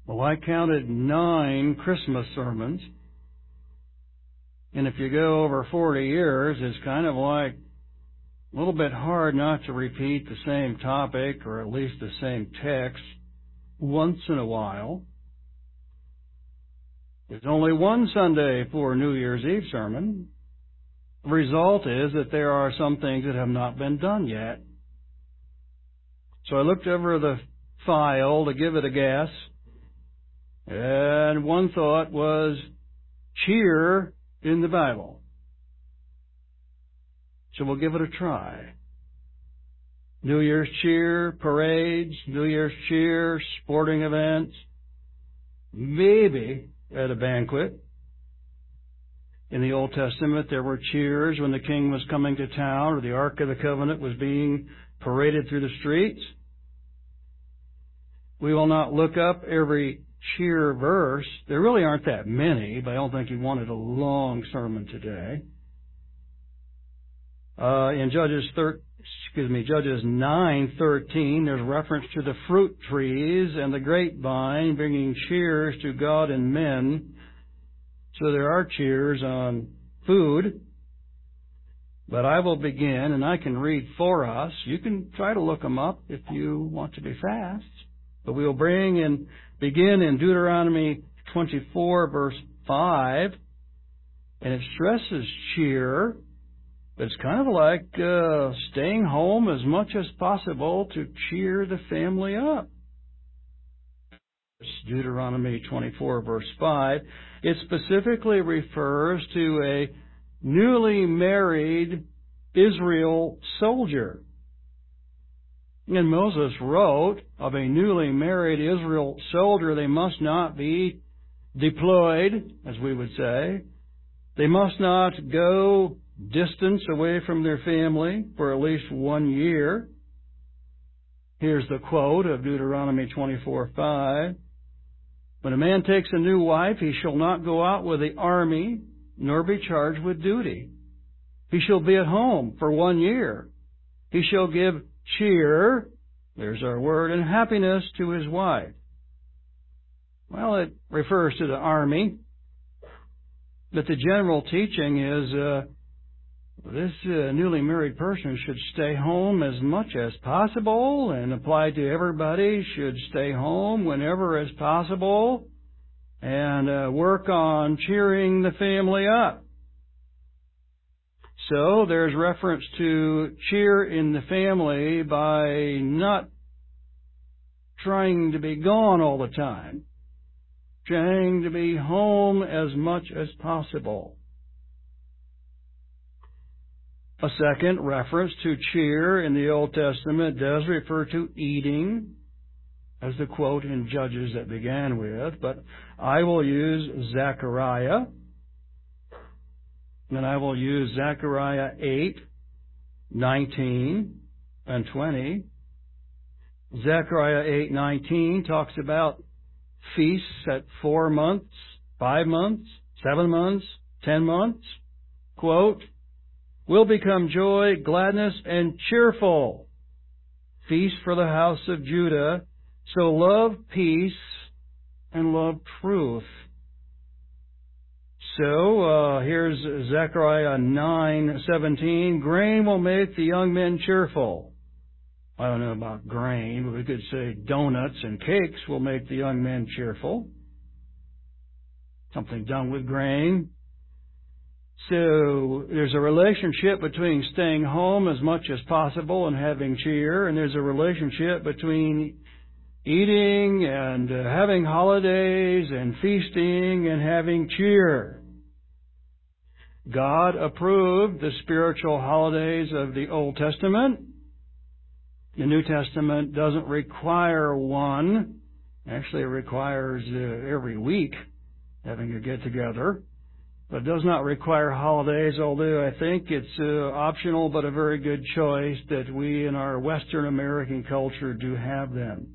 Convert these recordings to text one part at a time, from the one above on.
Well, I counted 9 Christmas sermons. And if you go over 40 years, it's kind of like a little bit hard not to repeat the same topic or at least the same text once in a while. There's only one Sunday for New Year's Eve sermon. The result is that there are some things that have not been done yet. So I looked over the file to give it a guess, and one thought was cheer in the Bible. So we'll give it a try. New Year's cheer, parades, New Year's cheer, sporting events, maybe at a banquet. In the Old Testament, there were cheers when the king was coming to town or the Ark of the Covenant was being paraded through the streets. We will not look up every cheer verse. There really aren't that many, but I don't think you wanted a long sermon today. In Judges 9:13, there's reference to the fruit trees and the grapevine bringing cheers to God and men. So there are cheers on food. But I will begin, and I can read for us. You can try to look them up if you want to be fast. But we will begin in Deuteronomy 24, verse 5. And it stresses cheer. But it's kind of like staying home as much as possible to cheer the family up. It's Deuteronomy 24, verse 5. It specifically refers to a newly married Israel soldier. And Moses wrote of a newly married Israel soldier, they must not be deployed, as we would say. They must not go distance away from their family for at least 1 year. Here's the quote of Deuteronomy 24:5. When a man takes a new wife, he shall not go out with the army, nor be charged with duty. He shall be at home for 1 year. He shall give cheer, there's our word, and happiness to his wife. Well, it refers to the army, but the general teaching is this newly married person should stay home as much as possible, and applied to everybody, should stay home whenever as possible, and work on cheering the family up. So there's reference to cheer in the family by not trying to be gone all the time, trying to be home as much as possible. A second reference to cheer in the Old Testament does refer to eating, as the quote in Judges that began with, but I will use Zechariah, and I will use Zechariah 8:19 and 20. Zechariah 8:19 talks about feasts at 4 months, 5 months, 7 months, 10 months. Quote, will become joy, gladness, and cheerful feast for the house of Judah. So love peace and love truth. So here's Zechariah 9:17. Grain will make the young men cheerful. I don't know about grain, but we could say donuts and cakes will make the young men cheerful. Something done with grain. So there's a relationship between staying home as much as possible and having cheer, and there's a relationship between eating and having holidays and feasting and having cheer. God approved the spiritual holidays of the Old Testament. The New Testament doesn't require one. Actually, it requires every week having a get-together. But it does not require holidays, although I think it's optional but a very good choice that we in our Western American culture do have them.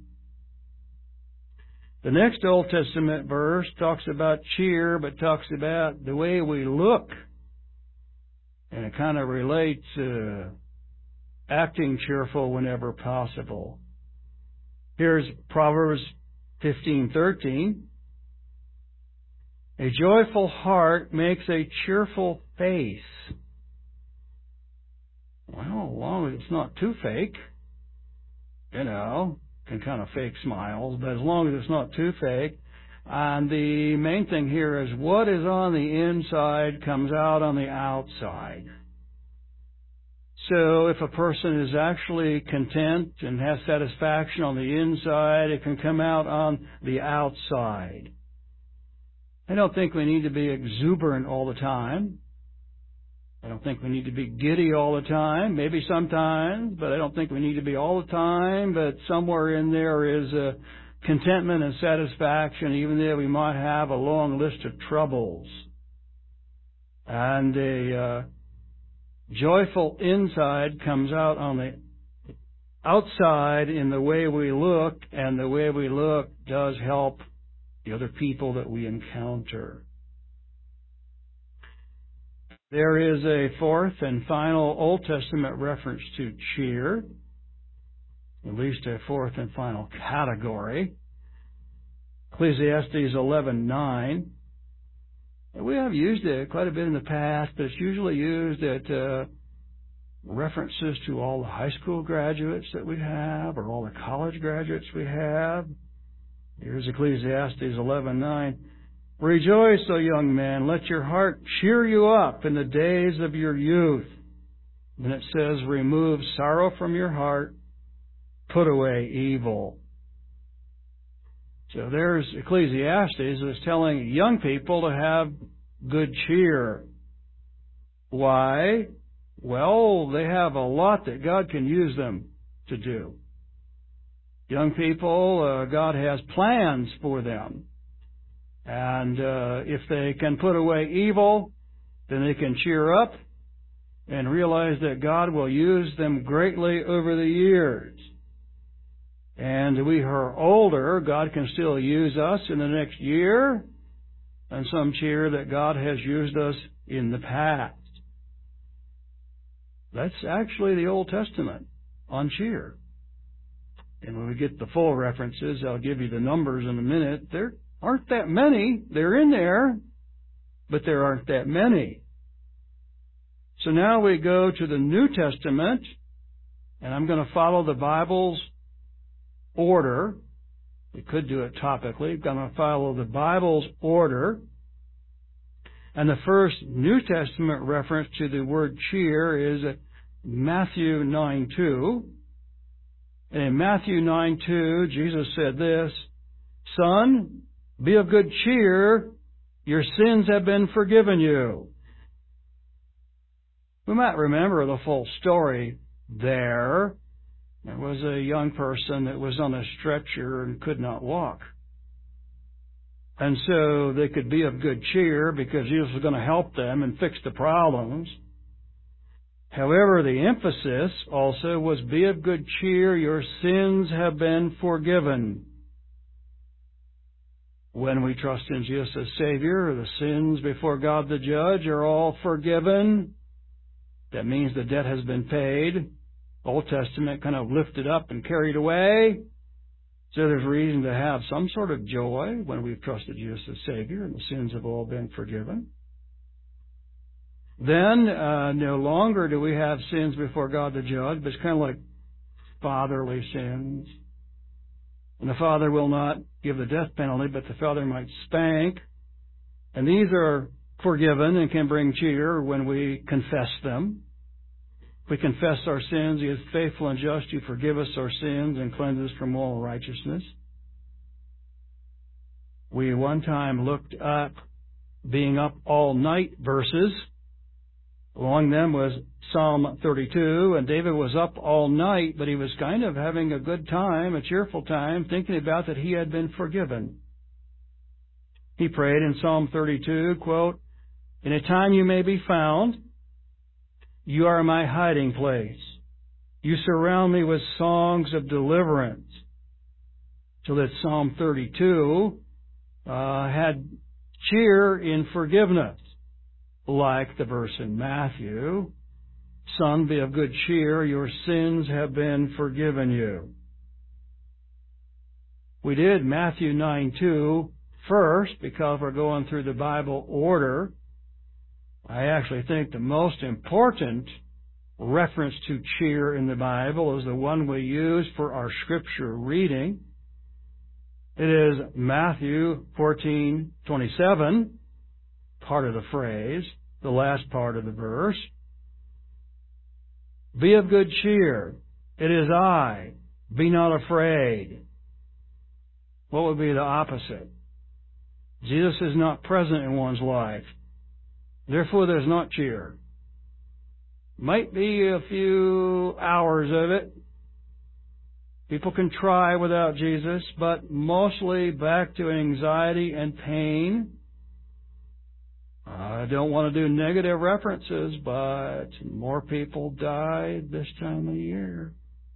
The next Old Testament verse talks about cheer, but talks about the way we look. And it kind of relates acting cheerful whenever possible. Here's Proverbs 15:13. A joyful heart makes a cheerful face. Well, as long as it's not too fake, can kind of fake smiles, but as long as it's not too fake. And the main thing here is what is on the inside comes out on the outside. So if a person is actually content and has satisfaction on the inside, it can come out on the outside. I don't think we need to be exuberant all the time. I don't think we need to be giddy all the time. Maybe sometimes, but I don't think we need to be all the time. But somewhere in there is a contentment and satisfaction, even though we might have a long list of troubles. And a joyful inside comes out on the outside in the way we look, and the way we look does help the other people that we encounter. There is a fourth and final Old Testament reference to cheer, at least a fourth and final category. Ecclesiastes 11:9. We have used it quite a bit in the past, but it's usually used at references to all the high school graduates that we have, or all the college graduates we have. Here's Ecclesiastes 11:9. Rejoice, O young man, let your heart cheer you up in the days of your youth. And it says, remove sorrow from your heart, put away evil. So there's Ecclesiastes that's telling young people to have good cheer. Why? Well, they have a lot that God can use them to do. Young people, God has plans for them. And if they can put away evil, then they can cheer up and realize that God will use them greatly over the years. And we are older, God can still use us in the next year, and some cheer that God has used us in the past. That's actually the Old Testament on cheer. And when we get the full references, I'll give you the numbers in a minute. There aren't that many. They're in there, but there aren't that many. So now we go to the New Testament, and I'm going to follow the Bible's order. We could do it topically. I'm going to follow the Bible's order. And the first New Testament reference to the word cheer is Matthew 9:2. And in Matthew 9:2, Jesus said this, Son, be of good cheer, your sins have been forgiven you. We might remember the full story there. There was a young person that was on a stretcher and could not walk. And so they could be of good cheer because Jesus was going to help them and fix the problems. However, the emphasis also was be of good cheer, your sins have been forgiven. When we trust in Jesus as Savior, the sins before God the Judge are all forgiven. That means the debt has been paid. Old Testament kind of lifted up and carried away. So there's reason to have some sort of joy when we've trusted Jesus as Savior and the sins have all been forgiven. Then no longer do we have sins before God the Judge, but it's kind of like fatherly sins. And the father will not give the death penalty, but the father might spank. And these are forgiven and can bring cheer when we confess them. If we confess our sins, He is faithful and just to forgive us our sins and cleanse us from all righteousness. We one time looked up being up all night verses. Among them was Psalm 32, and David was up all night, but he was kind of having a good time, a cheerful time, thinking about that he had been forgiven. He prayed in Psalm 32, quote, In a time you may be found, you are my hiding place. You surround me with songs of deliverance. So that Psalm 32 had cheer in forgiveness. Like the verse in Matthew, Son, be of good cheer, your sins have been forgiven you. We did Matthew 9:2 first because we're going through the Bible order. I actually think the most important reference to cheer in the Bible is the one we use for our scripture reading. It is Matthew 14:27, part of the phrase, the last part of the verse. Be of good cheer. It is I. Be not afraid. What would be the opposite? Jesus is not present in one's life. Therefore, there's not cheer. Might be a few hours of it. People can try without Jesus, but mostly back to anxiety and pain. I don't want to do negative references, but more people die this time of year.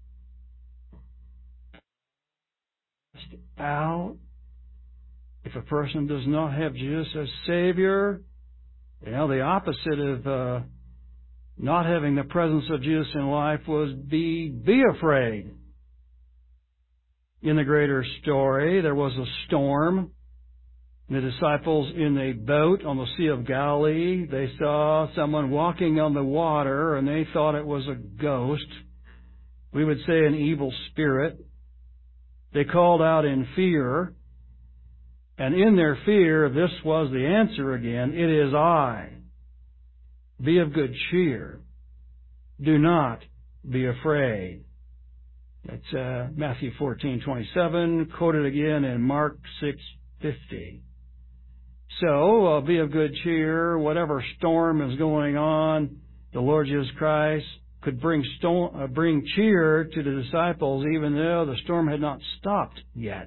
Out. If a person does not have Jesus as Savior, the opposite of not having the presence of Jesus in life was be afraid. In the greater story, there was a storm. The disciples in a boat on the Sea of Galilee, they saw someone walking on the water, and they thought it was a ghost. We would say an evil spirit. They called out in fear, and in their fear, this was the answer again, it is I. Be of good cheer. Do not be afraid. That's Matthew 14:27, quoted again in Mark 6:50. So, be of good cheer. Whatever storm is going on, the Lord Jesus Christ could bring cheer to the disciples even though the storm had not stopped yet.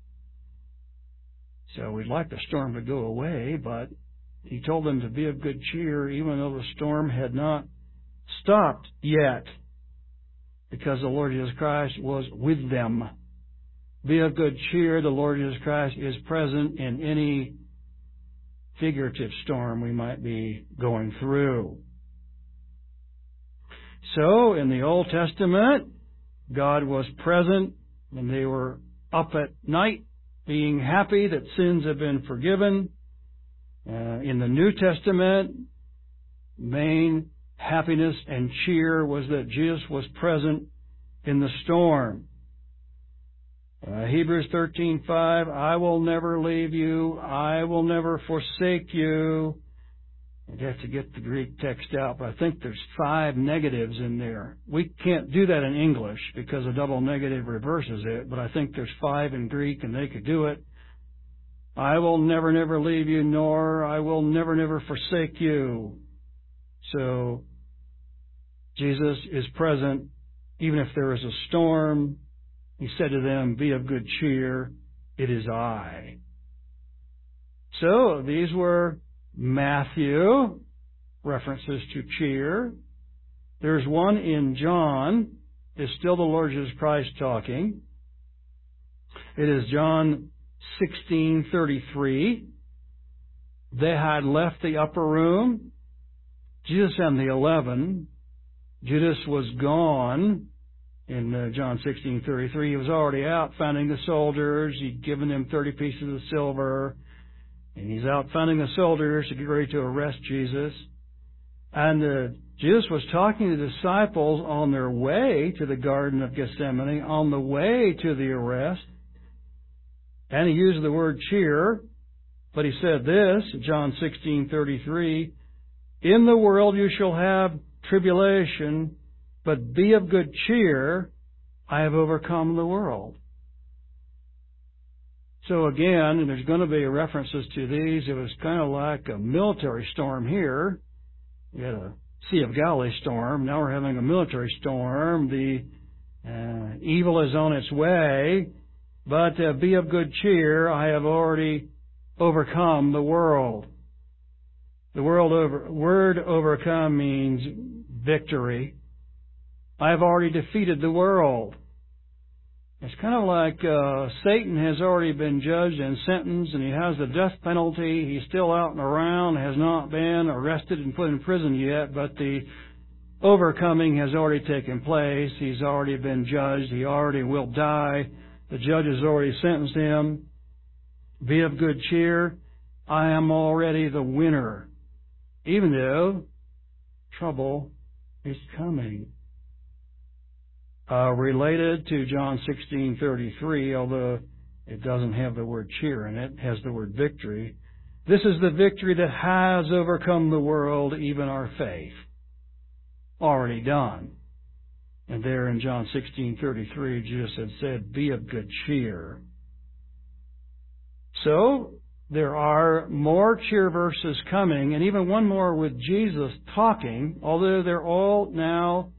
So we'd like the storm to go away, but He told them to be of good cheer even though the storm had not stopped yet, because the Lord Jesus Christ was with them. Be of good cheer. The Lord Jesus Christ is present in any figurative storm we might be going through. So, in the Old Testament, God was present and they were up at night being happy that sins have been forgiven. In the New Testament, main happiness and cheer was that Jesus was present in the storm. Hebrews 13:5, I will never leave you, I will never forsake you. I'd have to get the Greek text out, but I think there's 5 negatives in there. We can't do that in English because a double negative reverses it, but I think there's 5 in Greek and they could do it. I will never, never leave you, nor I will never, never forsake you. So, Jesus is present even if there is a storm. He said to them, be of good cheer, it is I. So, these were Matthew, references to cheer. There's one in John, it's still the Lord Jesus Christ talking. It is John 16:33. They had left the upper room. Jesus and the 11. Judas was gone. In John 16:33, he was already out finding the soldiers. He'd given them 30 pieces of silver. And he's out finding the soldiers to get ready to arrest Jesus. And Jesus was talking to the disciples on their way to the Garden of Gethsemane, on the way to the arrest. And he used the word cheer. But he said this, John 16:33, in the world you shall have tribulation, but be of good cheer, I have overcome the world. So again, and there's going to be references to these, it was kind of like a military storm here. We had a Sea of Galilee storm. Now we're having a military storm. The evil is on its way. But be of good cheer, I have already overcome the world. The word overcome means victory. I have already defeated the world. It's kind of like Satan has already been judged and sentenced, and he has the death penalty. He's still out and around, has not been arrested and put in prison yet, but the overcoming has already taken place. He's already been judged. He already will die The judge has already sentenced him. Be of good cheer. I am already the winner, even though trouble is coming. Related to John 16:33, although it doesn't have the word cheer in it, it has the word victory. This is the victory that has overcome the world, even our faith. Already done. And there in John 16:33, Jesus had said, be of good cheer. So, there are more cheer verses coming, and even one more with Jesus talking, although they're all now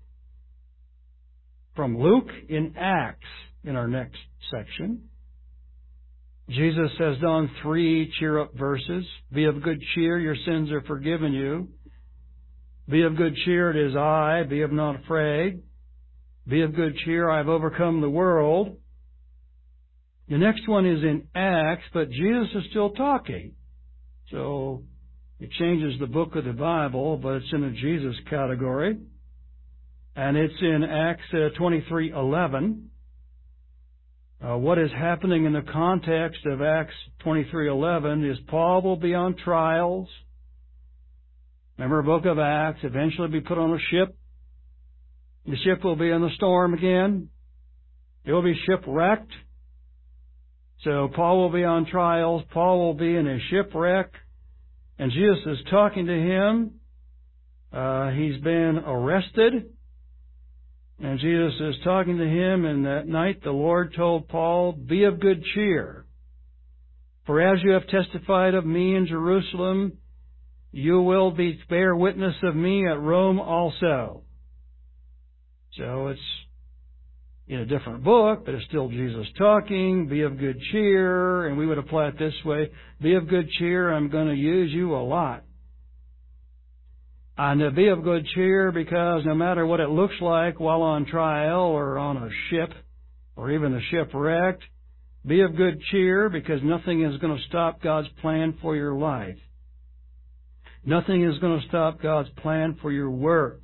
from Luke in Acts in our next section. Jesus has done 3 cheer-up verses. Be of good cheer, your sins are forgiven you. Be of good cheer, it is I. Be of not afraid. Be of good cheer, I have overcome the world. The next one is in Acts, but Jesus is still talking. So it changes the book of the Bible, but it's in a Jesus category. And it's in Acts 23:11. What is happening in the context of Acts 23:11 is Paul will be on trials. Remember, the book of Acts, eventually be put on a ship. The ship will be in the storm again. It will be shipwrecked. So Paul will be on trials. Paul will be in a shipwreck. And Jesus is talking to him. He's been arrested. And Jesus is talking to him, and that night the Lord told Paul, be of good cheer. For as you have testified of me in Jerusalem, you will bear witness of me at Rome also. So it's in a different book, but it's still Jesus talking. Be of good cheer. And we would apply it this way. Be of good cheer. I'm going to use you a lot. And be of good cheer because no matter what it looks like while on trial or on a ship or even a shipwrecked, be of good cheer because nothing is going to stop God's plan for your life. Nothing is going to stop God's plan for your work.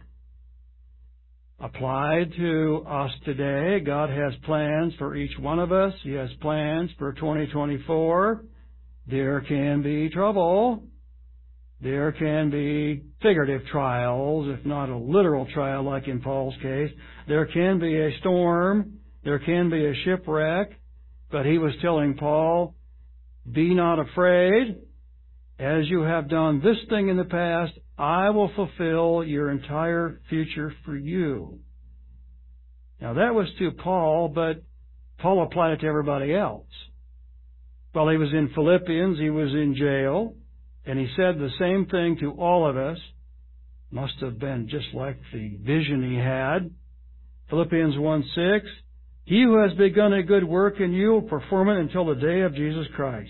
Applied to us today, God has plans for each one of us. He has plans for 2024. There can be trouble. There can be figurative trials, if not a literal trial like in Paul's case. There can be a storm. There can be a shipwreck. But he was telling Paul, be not afraid. As you have done this thing in the past, I will fulfill your entire future for you. Now that was to Paul, but Paul applied it to everybody else. While he was in Philippians, he was in jail. And he said the same thing to all of us. Must have been just like the vision he had. Philippians 1:6. He who has begun a good work in you will perform it until the day of Jesus Christ.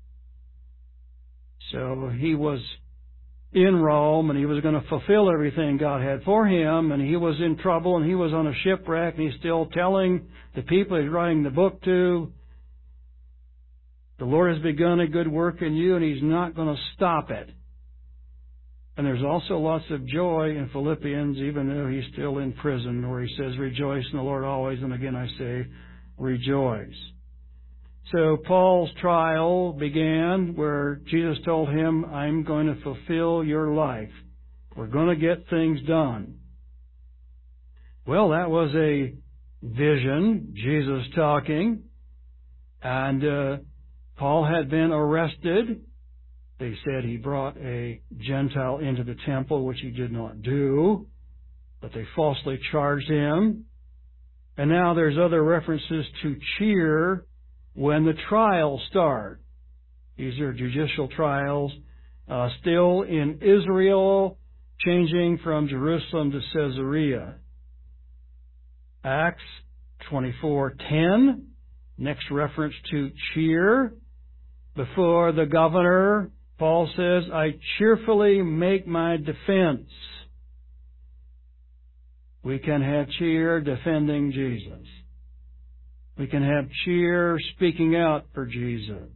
So he was in Rome and he was going to fulfill everything God had for him, and he was in trouble and he was on a shipwreck, and he's still telling the people he's writing the book to, the Lord has begun a good work in you, and He's not going to stop it. And there's also lots of joy in Philippians, even though he's still in prison, where he says, rejoice in the Lord always. And again I say, rejoice. So Paul's trial began where Jesus told him, I'm going to fulfill your life. We're going to get things done. Well, that was a vision, Jesus talking. And Paul had been arrested. They said he brought a Gentile into the temple, which he did not do, but they falsely charged him. And now there's other references to cheer when the trials start. These are judicial trials, still in Israel, changing from Jerusalem to Caesarea. Acts 24:10, next reference to cheer. Before the governor, Paul says, I cheerfully make my defense. We can have cheer defending Jesus. We can have cheer speaking out for Jesus.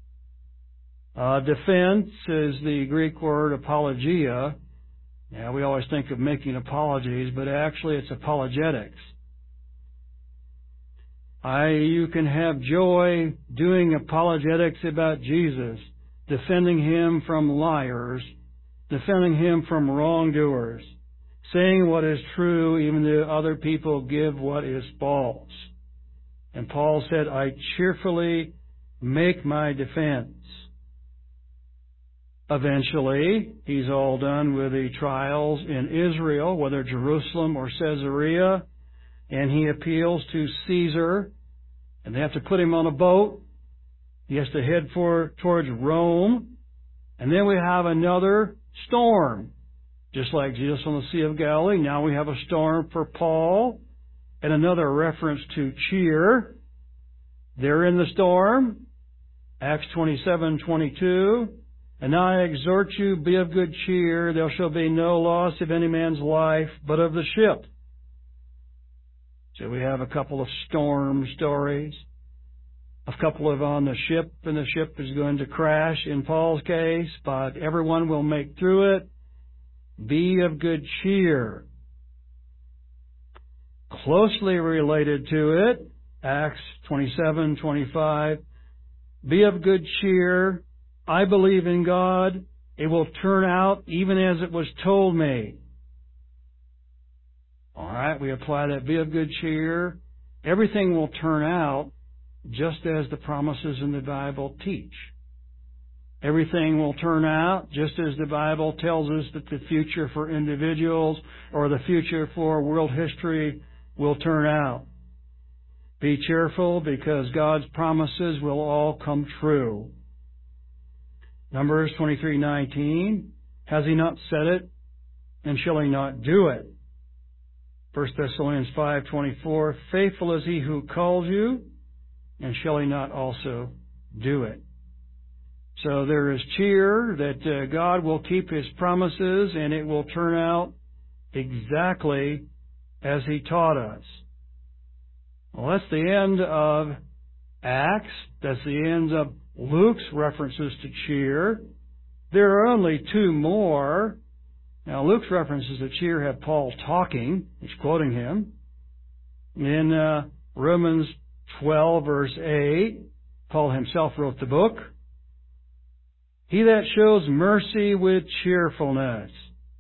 Defense is the Greek word apologia. Now, we always think of making apologies, but actually it's apologetics. You can have joy doing apologetics about Jesus, defending Him from liars, defending Him from wrongdoers, saying what is true even though other people give what is false. And Paul said, I cheerfully make my defense. Eventually, he's all done with the trials in Israel, whether Jerusalem or Caesarea, and he appeals to Caesar, and they have to put him on a boat. He has to head towards Rome, and then we have another storm. Just like Jesus on the Sea of Galilee, now we have a storm for Paul, and another reference to cheer. They're in the storm, Acts 27:22. And now I exhort you, be of good cheer. There shall be no loss of any man's life, but of the ship. So we have a couple of storm stories. A couple of on the ship, and the ship is going to crash in Paul's case, but everyone will make through it. Be of good cheer. Closely related to it, Acts 27:25. Be of good cheer. I believe in God. It will turn out even as it was told me. All right, we apply that. Be of good cheer. Everything will turn out just as the promises in the Bible teach. Everything will turn out just as the Bible tells us that the future for individuals or the future for world history will turn out. Be cheerful because God's promises will all come true. Numbers 23:19, has He not said it, and shall He not do it? 1 Thessalonians 5:24, faithful is He who calls you, and shall He not also do it? So there is cheer that God will keep His promises, and it will turn out exactly as He taught us. Well, that's the end of Acts. That's the end of Luke's references to cheer. There are only two more. Now, Luke's references to cheer have Paul talking. He's quoting him. In Romans 12, verse 8, Paul himself wrote the book. He that shows mercy with cheerfulness.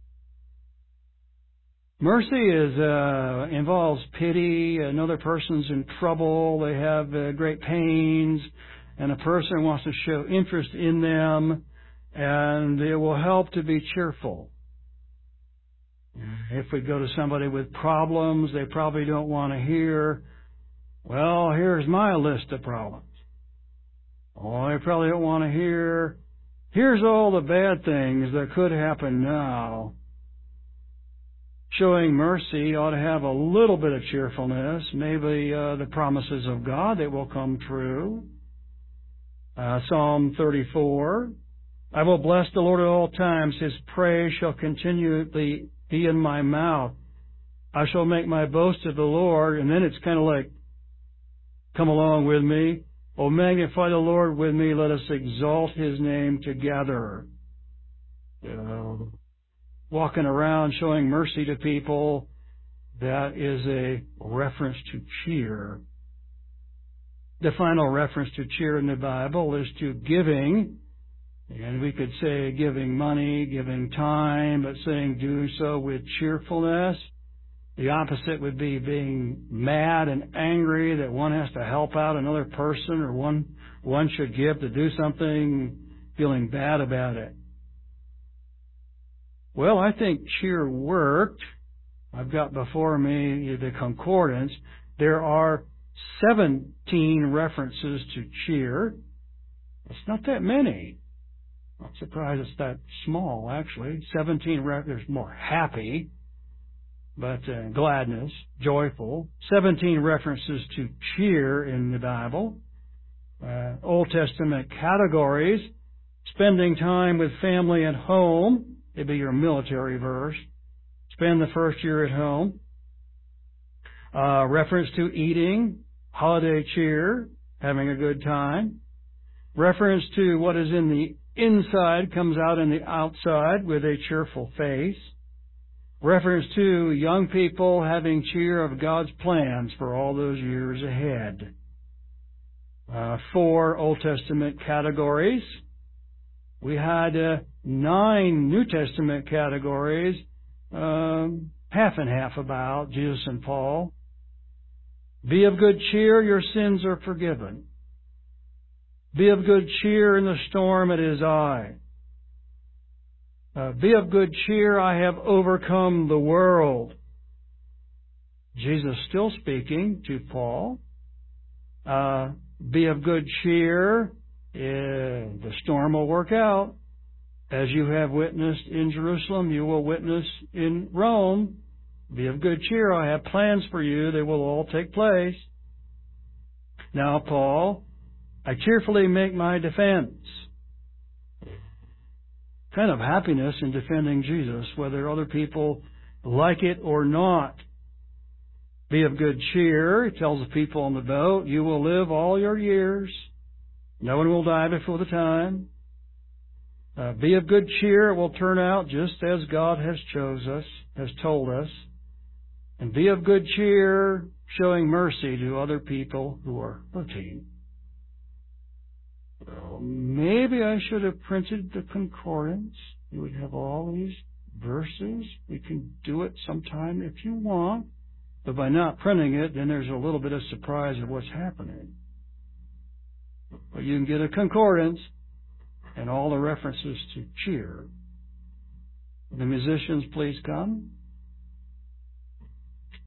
Mercy involves pity. Another person's in trouble. They have great pains. And a person wants to show interest in them. And it will help to be cheerful. If we go to somebody with problems, they probably don't want to hear, well, here's my list of problems. Or they probably don't want to hear, here's all the bad things that could happen now. Showing mercy ought to have a little bit of cheerfulness, maybe the promises of God that will come true. Psalm 34, I will bless the Lord at all times. His praise shall continually be in my mouth. I shall make my boast of the Lord. And then it's kind of like, come along with me. Oh, magnify the Lord with me. Let us exalt His name together. Walking around showing mercy to people, that is a reference to cheer. The final reference to cheer in the Bible is to giving. And we could say giving money, giving time, but saying do so with cheerfulness. The opposite would be being mad and angry that one has to help out another person, or one should give to do something, feeling bad about it. Well, I think cheer worked. I've got before me the concordance. There are 17 references to cheer. It's not that many. I'm surprised it's that small, actually. 17 there's more happy, but gladness, joyful. 17 references to cheer in the Bible. Old Testament categories. Spending time with family at home. It'd be your military verse. Spend the first year at home. Reference to eating. Holiday cheer. Having a good time. Reference to what is in the inside comes out in the outside with a cheerful face. reference to young people having cheer of God's plans for all those years ahead. 4 Old Testament categories. We had 9 New Testament categories, half and half about Jesus and Paul. Be of good cheer, your sins are forgiven. Be of good cheer, in the storm it is I. Be of good cheer, I have overcome the world. Jesus still speaking to Paul. Be of good cheer, the storm will work out. As you have witnessed in Jerusalem, you will witness in Rome. Be of good cheer, I have plans for you, they will all take place. Now, Paul, I cheerfully make my defense. Kind of happiness in defending Jesus, whether other people like it or not. Be of good cheer, he tells the people on the boat, you will live all your years. No one will die before the time. Be of good cheer, it will turn out just as God has told us. And be of good cheer, showing mercy to other people who are hurting. Well, maybe I should have printed the concordance. You would have all these verses. We can do it sometime if you want. But by not printing it, then there's a little bit of surprise of what's happening. But you can get a concordance and all the references to cheer. The musicians, please come.